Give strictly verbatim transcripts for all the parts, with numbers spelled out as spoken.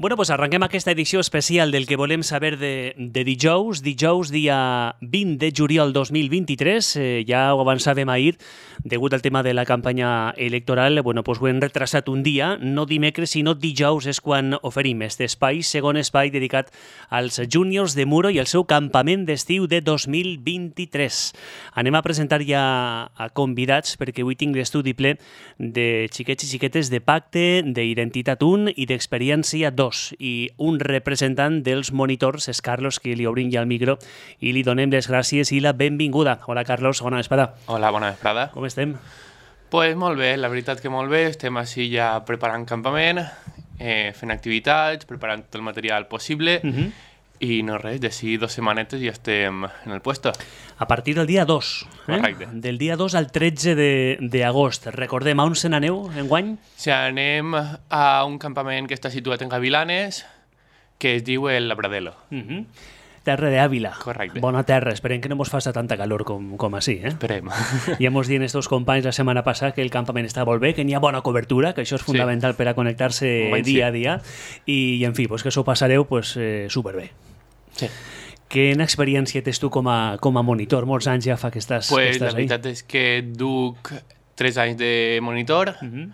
Bueno, pues arrenquem aquesta edició especial del que volem saber de, de dijous. Dijous, dia vint de juliol dos mil vint-i-tres. Eh, ja ho avançàvem ahir, degut al tema de la campanya electoral. Bueno, pues ho hem retrasat un dia, no dimecres, sinó dijous és quan oferim este espai, segon espai dedicat als júniors de Muro i al seu campament d'estiu de dos mil vint-i-tres. Anem a presentar ja a convidats, perquè avui tinc l'estudi ple de xiquets i xiquetes de Pacte, d'Identitat un i d'Experiència dos. I un representant dels monitors és Carlos, que li obrim ja el micro i li donem les gràcies i la benvinguda. Hola, Carlos, bona vesprada. Hola, bona vesprada. Com estem? Pues molt bé, la veritat que molt bé. Estem així ja preparant campament, eh, fent activitats, preparant tot el material possible. Uh-huh. I no res, d'ací dos setmanetes ja estem en el puesto. A partir del dia dos. Eh? Correcte. Del dia dos al tretze d'agost. Recordem, on se n'aneu enguany? Sí, anem a un campament que està situat en Gavilanes, que es diu el Labradelo. Uh-huh. Terra d'Àvila. Correcte. Bona terra. Esperem que no mos faça tanta calor com, com així. Eh? Esperem. Ja mos diuen estos companys la setmana passada que el campament està molt bé, que n'hi ha bona cobertura, que això és fundamental sí. per a connectar-se dia sí. a dia. I, i en fi, pues, que això ho passareu pues, eh, superbé. Sí. Quina experiència tens tu com a, com a monitor? Molts anys ja fa que estàs, pues, que estàs la veritat ahí. És que duc tres anys de monitor. Uh-huh.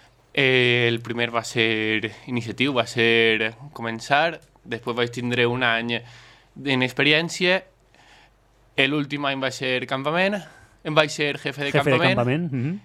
eh, el primer va ser iniciatiu, va ser començar. Després vaig tindre un any d'experiència. L'últim any va ser campament. Em vaig ser jefe de jefe campament. De campament. Uh-huh.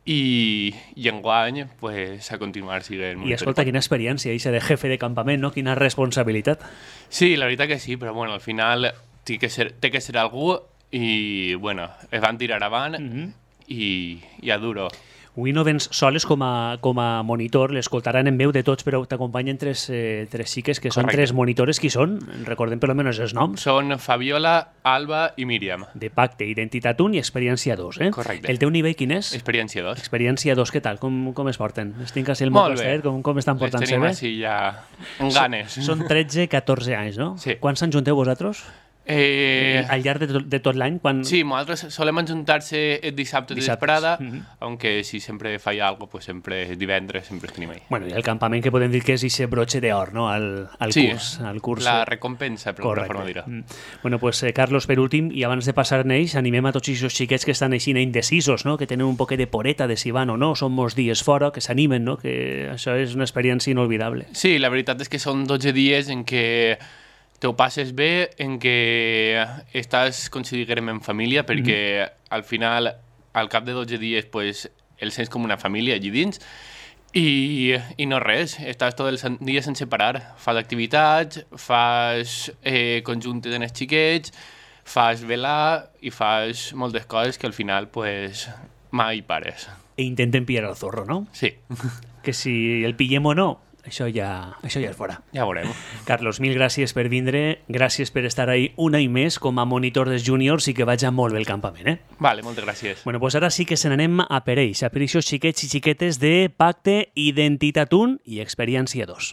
I, i enguany, pues, a continuar siguent monitor. I escolta, quina experiència, això de jefe de campament, no? Quina responsabilitat. Sí, la veritat que sí, però bueno, al final té que ser, té que ser algú i, bueno, es van tirar avant uh-huh. i, i a duro. Avui no vens soles com a, com a monitor, l'escoltaran en veu de tots, però t'acompanyen tres, eh, tres xiques que són Correcte. Tres monitores. Qui són? Recordem per almenys els noms. Són Fabiola, Alba i Míriam. De Pacte, Identitat un i Experiència dos. Eh? Correcte. El teu nivell quin és? Experiència dos. Experiència dos, què tal? Com, com es porten? Es tinc el mot costaet, com, com estan portant-se bé? Les tenim així ja amb ganes. Són tretze catorze anys, no? Sí. Quants anys junteu vosaltres? Eh... Al llarg de tot, de tot l'any? Quan... Sí, nosaltres solem ajuntar-se el dissabte de vesprada, uh-huh. aunque si sempre falla algo, pues sempre divendres sempre tenim ahí. Bueno, i el campament que podem dir que és ixe broche d'or, no? Al, al sí, curs. Al curs. La recompensa, per alguna forma dir-ho. Mm. Bueno, pues eh, Carlos, per últim, i abans de passar en ells, animem a tots aquests xiquets que estan així indecisos, no? Que tenen un poquet de poreta de si van o no, són molts dies fora, que s'animen, no? Que això és una experiència inolvidable. Sí, la veritat és que són dotze dies en què t'ho passes bé, en què estàs, considerem, en família, perquè mm-hmm. al final, al cap de dotze dies, pues, el sents com una família allí dins, i, i no res, estàs tot el dia sense parar. Fas activitats, fas eh, conjuntes en els xiquets, fas velar i fas moltes coses que al final, pues, mai pares. E intenten pillar el zorro, no? Sí. Que si el pillem o no, Això ja, això ja és fora. Ja veurem. Carlos, mil gràcies per vindre, gràcies per estar ahí un any més com a monitor dels júniors i que vagi molt bé el campament, eh? Vale, moltes gràcies. Bueno, pues ara sí que se n'anem a per ells, a per aquests xiquets i xiquetes de Pacte, Identitat un i Experiència dos.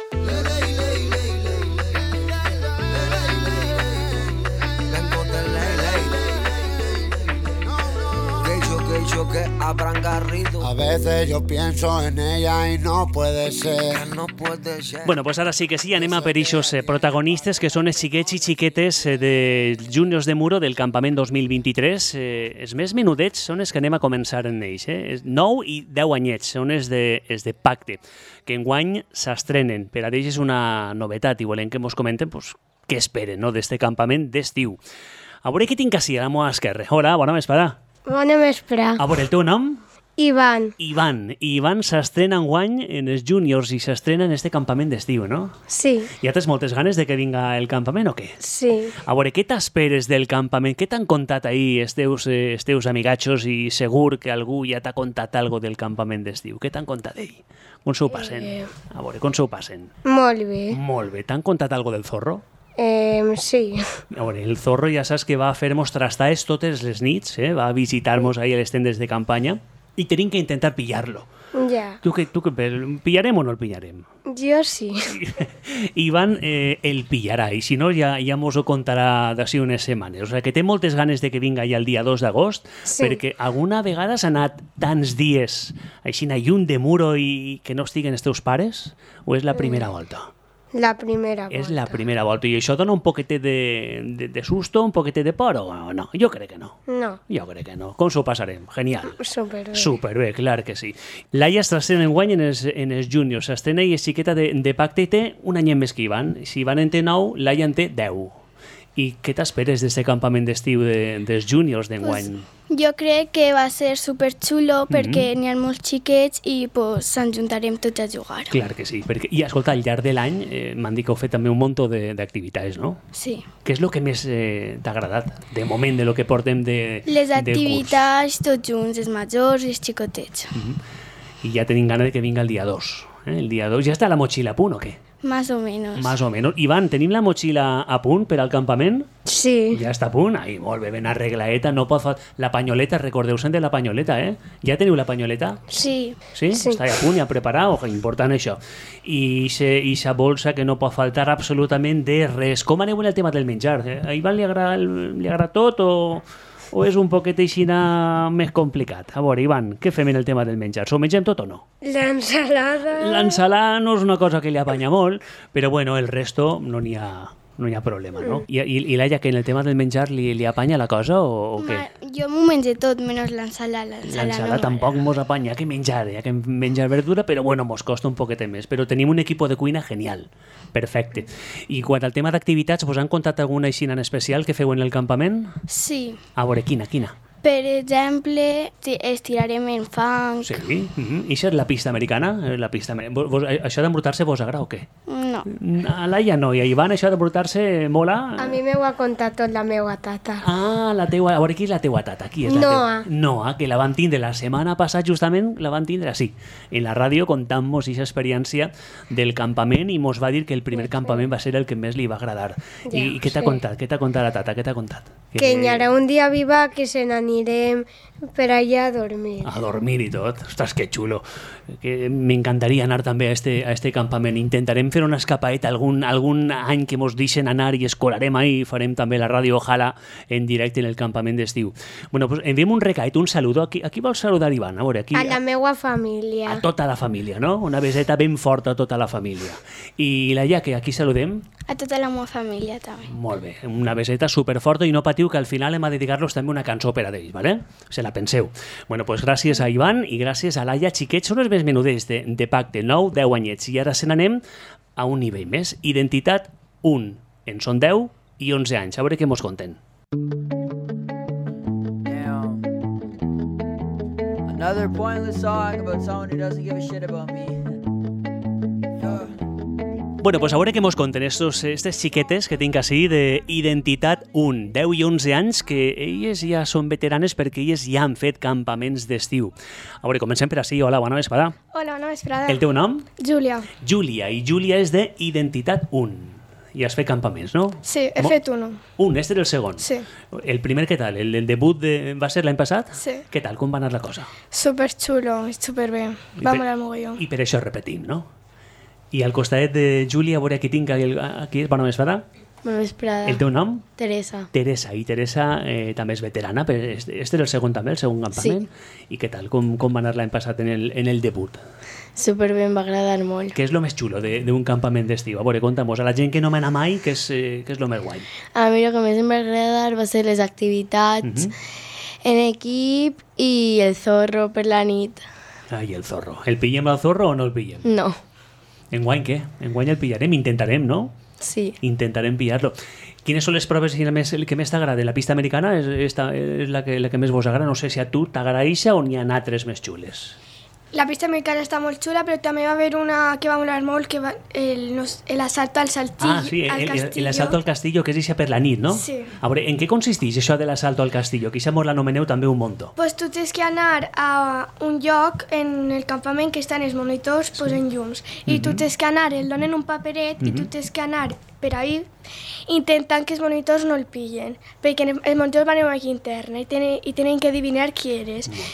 Que habrán garrido. A veces yo pienso en ella y no puede ser. No puede ser. Bueno, pues ara sí que sí, anem a per eixos eh, protagonistes que són els xiquets i xiquetes eh, de júniors de Muro del campament dos mil vint-i-tres. Eh, els més menudets són els que anem a començar en ells. Eh? nou i deu anyets són els de, els de Pacte, que enguany s'estrenen. Per a ells és una novetat i volem que mos comenten pues, què esperen no, d'este campament d'estiu. A veure què tinc així a la meva esquerra. Hola, bona vesprada. Bona vesprada. A veure, el teu nom? Ivan. Ivan. Ivan s'estrena enguany en els júniors i s'estrena en este campament d'estiu, no? Sí. Ja tens moltes ganes de que vinga el campament o què? Sí. A veure, què t'esperes del campament? Què t'han contat ahir els teus, eh, els teus amigatxos i segur que algú ja t'ha contat algo del campament d'estiu? Què t'han contat d'ell? Com s'ho passen? Eh... A veure, com s'ho passen? Molt bé. Molt bé. T'han contat algo del zorro? Eh, sí. A veure, el zorro ja saps que va fer-nos trastades totes les nits, eh? Va visitar-nos ahir a les tendes de campanya i tenim que intentar pillar-lo. Ja. Tu que, tu que pillarem o no el pillarem? Jo sí. Ivan eh, el pillarà i si no ja, ja mos ho contarà d'ací unes setmanes. O sigui que té moltes ganes de que vinga ja el dia dos d'agost sí. perquè alguna vegada s'ha anat tants dies així a lluny de Muro i que no estiguen els teus pares o és la primera volta? La primera volta. És la primera volta. I això dona un poquetet de, de, de susto, un poquetet de por o no? Jo crec que no. No, Jo crec que no. Com s'ho passarem? Genial. superbé. Superbé, clar que sí. Laia s'estrena enguany en els, en els júniors. S'estrena i és xiqueta de, de pacte i té un anyet més que Ivan. Si Ivan en té nou, Laia en té deu. I què t'esperes d'aquest campament d'estiu de, dels júniors d'enguany? Jo crec que va ser superxulo perquè n'hi ha molts xiquets i pues, ens juntarem tots a jugar. Clar que sí. Perquè, I escolta, al llarg de l'any eh, m'han dit que heu fet també un munt d'activitats, no? Sí. Què és el que més eh, t'ha agradat, de moment, de lo que portem de, Les de activitats tots junts, els majors i els xicotets. curs? I ja tenim ganes de que vinga el dia dos. Eh? El dia dos. Ja està la motxilla a punt o què? Más o menos. Más o menos. Ivan, tenim la motxilla a punt per al campament? Sí, Ja està a punt? Ai, molt bé, ben arreglaeta, no pot faltar. La panyoleta, recordeu-se'n de la panyoleta, eh? Ja teniu la panyoleta? Sí. Sí? Sí. Està a punt, ja preparat, oh, important això. I aquesta bolsa que no pot faltar absolutament de res. Com aneu en el tema del menjar? Eh? A Ivan li agrada, el- li agrada tot o, o és un poquet aixina més complicat? A veure, Ivan, què fem en el tema del menjar? S'ho mengem tot o no? l'ensalada... L'ensalada no és una cosa que li apanya molt, però bueno, el resto no n'hi ha, no hi ha problema, no? I, i, i Laia, que en el tema del menjar li, li apanya la cosa o, o què? Ma, jo m'ho mengé tot, menys l'ensalada. L'ensalada tampoc mos apanya, hi ha que menjar, hi ha que menjar verdura, però bueno, mos costa un poquet més. Però tenim un equip de cuina genial, perfecte. I quant al tema d'activitats, vos han contat alguna aixina en especial que feu en el campament? Sí. A veure, quina, quina? Per exemple, ti- estirarem en fang. Sí, mm-hmm. I això és la pista americana? Eh, La pista amer- vos, vos, això d'embrutar-se vos agrada o què? No. A Laia no, i a Ivan això d'embrutar-se mola? A mi m'ho ha contat tot la meva tata. Ah, la teua... A veure, qui és la teua tata? Qui és la Noa. teua? Noa, que la van tindre la setmana passada, justament, la van tindre així. En la ràdio contant-nos aquesta experiència del campament i mos va dir que el primer campament va ser el que més li va agradar. Ja, I, i què t'ha sí. contat? Què t'ha contat la tata? Què t'ha contat? Que hi haurà un dia viva que se n'anirem per allà a dormir. A dormir i tot. Ostres, que xulo. Que m'encantaria anar també a este, a este campament. Intentarem fer una escapaeta algun, algun any que mos deixen anar i escolarem ahí i farem també la ràdio Ojalà en directe en el campament d'estiu. Bueno, pues enviem un recait, un saludo. A qui, a qui vols saludar, Ivan? A veure, aquí... A la meva família. A tota la família, no? Una beseta ben forta a tota la família. I Laia, que aquí saludem? A tota la meva família també. Molt bé, una beseta superforta i no patiu que al final hem de dedicar-los també una cançó per a ells, ¿vale? Se la penseu. Bueno, pues gràcies a Ivan i gràcies a Laia. Xiquets, són els més menuders de, de pacte, nou, deu anyets. I ara se n'anem a un nivell més. Identitat un. En són deu i onze anys. A veure què mos conten. Damn. Another pointless song about someone who doesn't give a shit about me. Yeah. Bueno, pues a veure què mos conten estos, estes xiquetes que tinc així d'Identitat un, deu i onze anys, que elles ja són veteranes perquè elles ja han fet campaments d'estiu. A veure, comencem per així. Hola, bona vesprada. Hola, bona vesprada. El teu nom? Júlia. Júlia, i Júlia és d'Identitat un. I has fet campaments, no? Sí, he Mo- fet uno. Un, este era el segon. Sí. El primer, què tal? El, el debut de, va ser l'any passat? Sí. Què tal? Com va anar la cosa? Super xulo, super bé. I Va per- molar mogollon. I per això repetim, no? I al costat de Júlia, a veure aquí tinc aquí, aquí bona vesprada. Bona vesprada. El teu nom? Teresa. Teresa. I Teresa eh, també és veterana, però este, este era el segon també, el segon campament. I què tal? Com, com va anar l'any passat en el, en el debut? Superbé, em va agradar molt. Què és el més xulo de- d'un campament d'estiu? A veure, conta'm-nos. A la gent que no m'ana mai, què és, eh, què és el més guai? A mi el que més em va agradar va ser les activitats en equip i el zorro per la nit. Ai, el zorro. El pillem al zorro o no el pillem? No, Enguany què? Enguany el pillarem, intentarem, no? sí. Intentarem pillar-lo. Quines són les proves i el, més, el que més t'agrada? La pista americana és, esta, és la, que, la que més vos agrada? No sé si a tu t'agrada eixa o n'hi ha altres més xules. La pista americana està molt xula, però també va haver una que va molar molt, que va el, no sé, el asalto al saltillo. Ah, sí, al el- el- castillo. l'asalto al castillo, que és eixa per la nit, no? Sí. A veure, en què consisteix això de l'asalto al castillo? Que eixa mos l'anomeneu també un montó. Pues tu tens que anar a un lloc en el campament que estan els monitors sí. posant llums. I tu tens que anar, el donen un paperet i tu tens que anar per ahí intentant que els monitors no el pillen. Perquè els monitors van a una aquí interna i tenen, i tenen que adivinar qui eres. Molt bé.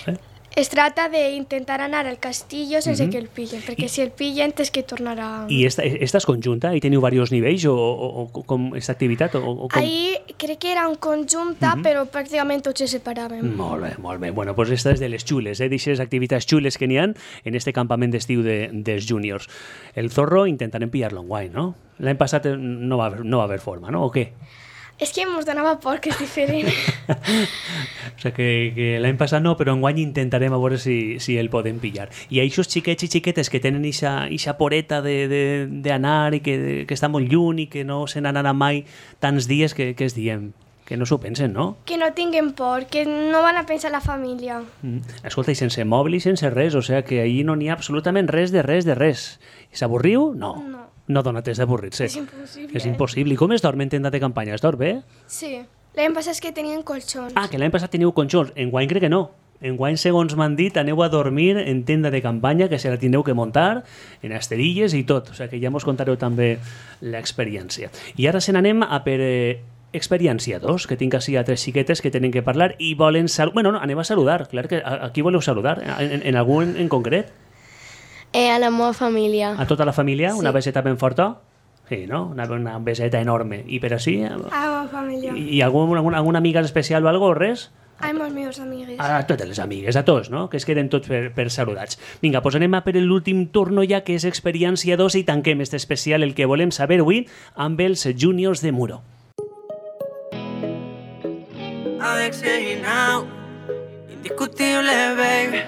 es trata d'intentar anar al castillo sense que el pillen, perquè si el pillen tens que tornar a... I esta, esta és conjunta? Hi teniu diversos nivells o, o, o com aquesta activitat? O, o com... Ahir crec que era un conjunta, però pràcticament tots se separaven. Molt bé, molt bé. Bueno, doncs esta és de les xules, eh? D'eixes activitats xules que n'hi ha en este campament d'estiu de, dels júniors. El Zorro intentarem pillar-lo enguany, no? L'any passat no va, haver, no va haver forma, no? O què? És que ens donava por, que és diferent. O sigui que, que l'any passat no, però enguany intentarem a veure si, si el podem pillar. I aquests xiquets i xiquetes que tenen eixa poreta d'anar i que, que està molt lluny i que no se n'anaran mai tants dies, que, que es diem? Que no s'ho pensen, no? Que no tinguin por, que no van a pensar la família. Mm. Escolta, i sense mòbil i sense res, o sigui que ahir no n'hi ha absolutament res de res de res. I s'avorriu? No. No. No dona temps d'avorrir-se. És impossible. És impossible. I com es dorm en tenda de campanya? Es dorm bé? Sí. L'any passat és que tenien colxons. Ah, que l'any passat teniu colxons. Enguany crec que no. Enguany, segons m'han dit, aneu a dormir en tenda de campanya, que se la tindreu que muntar, en esterilles i tot. O sigui que ja mos contareu també l'experiència. I ara se n'anem a per eh, experiència dos, que tinc així a tres xiquetes que tenen que parlar i volen saludar. Bueno, no, anem a saludar. Clar que a, a qui voleu saludar? En, en algú en, en concret? Eh, a la meva família. A tota la família? Sí. Una beseta ben forta? Sí, no? Una, una beseta enorme. I per així? A la família. I, i algun, algun, alguna amiga especial o algo o res? Ai, molts meus amigues. A totes les amigues, a tots, no? Que es queden tots per, per saludats. Vinga, doncs anem a per l'últim torno ja, que és experiència dos, i tanquem este especial, el que volem saber avui, amb els júniors de Muro. Indiscutible, baby.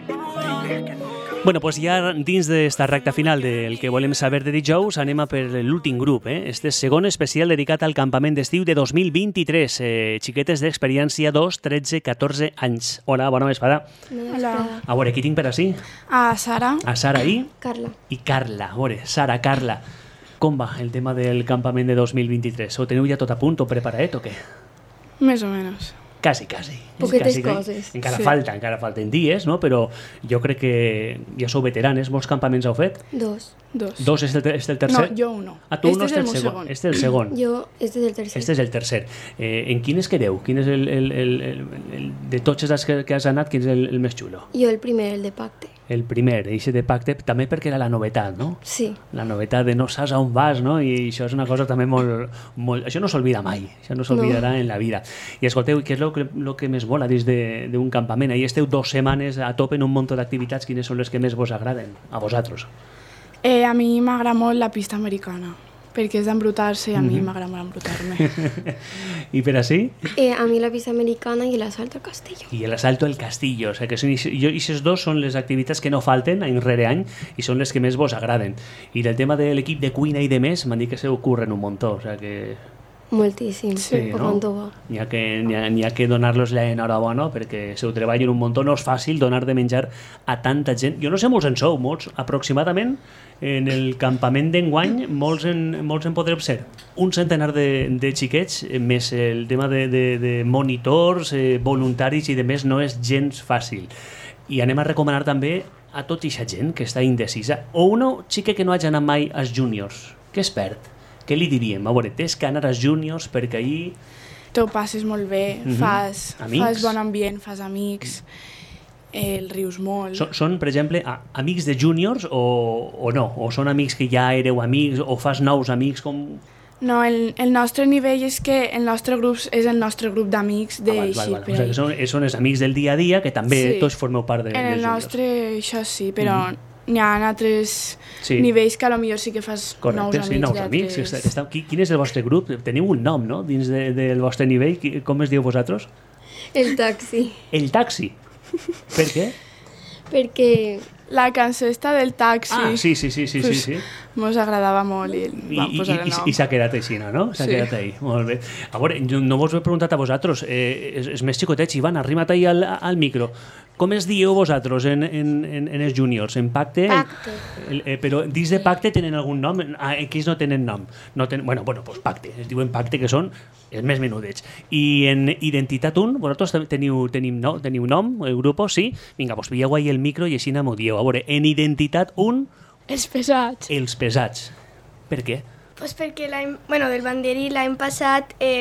Bueno, pues ja dins d'esta recta final del que volem saber de dijous, anem a per l'últim grup, eh? Este segon especial dedicat al campament d'estiu de dos mil vint-i-tres. Eh, xiquetes d'experiència dos, tretze, catorze anys. Hola, bona vesprada. Hola. A veure, qui tinc per així? A Sara. A Sara i? Carla. I Carla. A veure, Sara, Carla. Com va el tema del campament de dos mil vint-i-tres? Ho teniu ja tot a punt o preparat o què? Més o menys. Quasi, quasi. Poquetes quasi, coses. Encara Sí. falta, encara falten dies, no? Però jo crec que ja sou veteranes. Molts campaments heu fet? Dos. Dos. Dos, és el, ter- és el tercer? No, jo uno. Ah, tu Este no és és el el meu segon. segon. Este és el segon. Jo, este és el tercer. Este és el tercer. Eh, en quines quedeu? Quin és el, el, el, el, el de tots els que, que has anat, quin és el, el més xulo? Jo el primer, el de pacte. El primer, eixe de pacte, també perquè era la novetat, no? Sí. La novetat de no saps a on vas, no? I això és una cosa també molt... molt... Això no s'olvida mai, això no s'olvidarà no. en la vida. I escolteu, què és el que, lo que més vola dins d'un campament? Ahí esteu dues setmanes a tope en un munt d'activitats. Quines són les que més vos agraden a vosaltres? Eh, a mi m'agrada molt la pista americana, perquè és d'embrutar-se i a mi Mhm. m'agrada molt embrutar-me. I per així? Eh, a mi la pista americana i l'asalto al castillo. I l'asalto al castillo. O sigui que són, jo, aquestes dos són les activitats que no falten any rere any i són les que més vos agraden. I del tema de l'equip de cuina i de més, m'han dit que se ocorren un muntó. O sigui que... Moltíssim. Sí, Per no? quanto va. N'hi ha que, n'hi ha, n'hi ha que donar-los l'enhorabona perquè se ho treballen un muntó. No és fàcil donar de menjar a tanta gent. Jo no sé molts en sou, molts aproximadament en el campament d'enguany molts en, molts en podrem ser. Un centenar de, de xiquets, eh, més el tema de, de, de monitors, eh, voluntaris i de més, no és gens fàcil. I anem a recomanar també a tota aquesta gent que està indecisa. O una xica que no hagi anat mai als júniors. Què es perd? Què li diríem? A veure, tens que anar als júniors perquè ahir... T'ho passes molt bé, Mhm. fas, Amics. fas bon ambient, fas amics, eh, el rius molt. Són, són per exemple, a, amics de júniors o, o no? O són amics que ja éreu amics o fas nous amics? Com... No, el, el nostre nivell és que el nostre grup és el nostre grup d'amics Ah, val, d'eixir. val, val. O sigui, que són, són els amics del dia a dia que també Sí. tots formeu part de, En el dels júniors. nostre, això sí, però Mhm. n'hi ha altres Sí. nivells que a lo millor sí que fas nous Correcte, amics. sí, nous amics. Que d'altres- està, que està, qui- quin és el vostre grup? Teniu un nom, no?, dins de, del vostre nivell. Qui- Com es diu vosaltres? El taxi. El taxi. Per què? Perquè... La cançó està del taxi. Ah, sí, sí, sí, sí, sí, sí. Mos agradava molt i I, vam i, posar el i, nom. i s'ha quedat així, no? S'ha Sí. quedat ahí, molt bé. A veure, jo no vos ho he preguntat a vosaltres, eh, els, els més xicotets, Ivan, arriba't ahí al, al micro. Com es dieu vosaltres en, en, en, en els júniors? En pacte? Pacte. El, eh, però dins de pacte tenen algun nom? Ah, aquells no tenen nom. No ten, bueno, bueno, pues pacte. Es diuen pacte, que són els més menudets. I en identitat un, vosaltres també teniu, teniu, no, teniu nom, el grup, sí? Vinga, doncs pilleu ahí el micro i així m'ho dieu. A veure, en identitat un, Els pesats. els pesats. Per què? Pues perquè l'any... Bueno, del banderí l'any passat eh,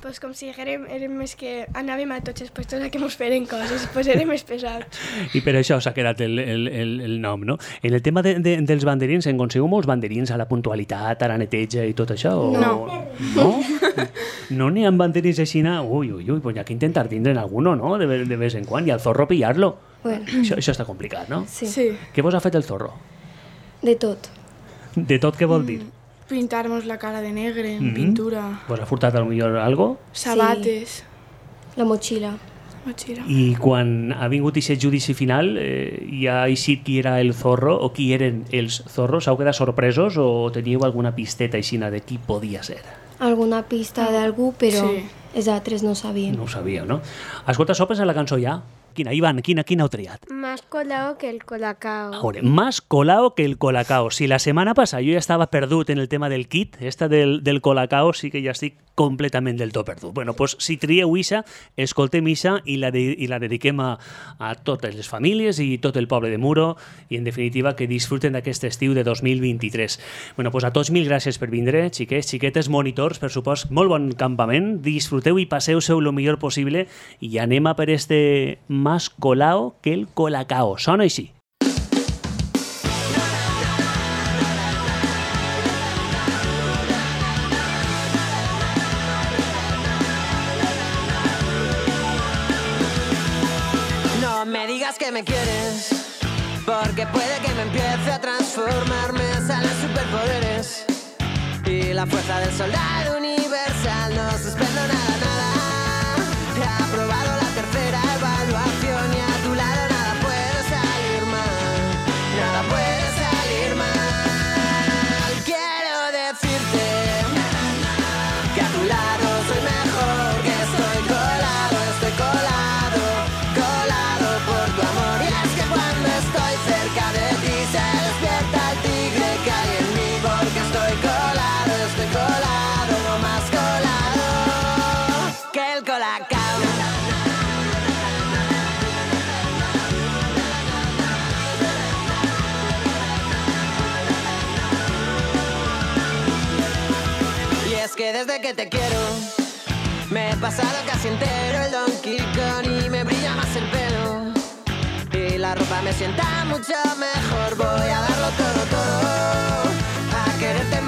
pues com si érem, érem més que anàvem a tots els puestos a que mos feren coses, pues érem més pesats. I per això s'ha quedat el, el, el, el nom, no? En el tema de, de, dels banderins, en conseguiu molts banderins a la puntualitat, a la neteja i tot això? O... No. No? No n'hi ha banderins així? Ui, ui, ui, pues hi ha que intentar tindre'n alguno, no? De, de vez en quan, i al zorro pillar-lo. Bueno. Això, això està complicat, no? Sí. Sí. Què vos ha fet el zorro? De tot. De tot què vol dir? Pintar-nos la cara de negre, Mhm. pintura, Vos ha furtat potser algo? sabates, La motxilla. motxilla. I quan ha vingut aquest judici final, eh, hi ha eixit qui era el zorro o qui eren els zorros? Heu quedat sorpresos o teníeu alguna pisteta aixina de qui podia ser? Alguna pista d'algú, però Sí. els altres no sabien. No ho sabíeu, no? Escolta, sopes a la cançó ja? Quina, Ivan, quina, quina heu triat? Más colado que el colacao. A veure, más colao que el colacao. Si la setmana passada jo ja estava perdut en el tema del kit, esta del, del colacao sí que ja estic completament del tot perdut. Bueno, pues, si trieu Isa, escoltem Isa i la, de, i la dediquem a, a totes les famílies i tot el poble de Muro i, en definitiva, que disfruten d'aquest estiu de dos mil vint-i-tres. Bueno, pues a tots mil gràcies per vindre, xiquets, xiquetes, monitors, per supost, molt bon campament. Disfruteu i passeu-seu el millor possible i anem a per este más colao que el colacao. Sona així. No me digas que me quieres, porque puede que me empiece a transformarme. Salen superpoderes y la fuerza del soldado universal. No suspendo nada, nada. He aprobado la tercera evaluación y a tu lado nada puede salir mal. Nada puede salir mal. Quiero decirte que a tu lado soy mejor, que estoy colado, estoy colado, colado por tu amor. Y es que cuando estoy cerca de ti se despierta el tigre que hay en mí, porque estoy colado, estoy colado, más colado que el colacao. Y es que desde que te quiero me he pasado casi entero el Donkey Kong y me brilla más el pelo y la ropa me sienta mucho mejor. Voy a darlo todo, todo, a quererte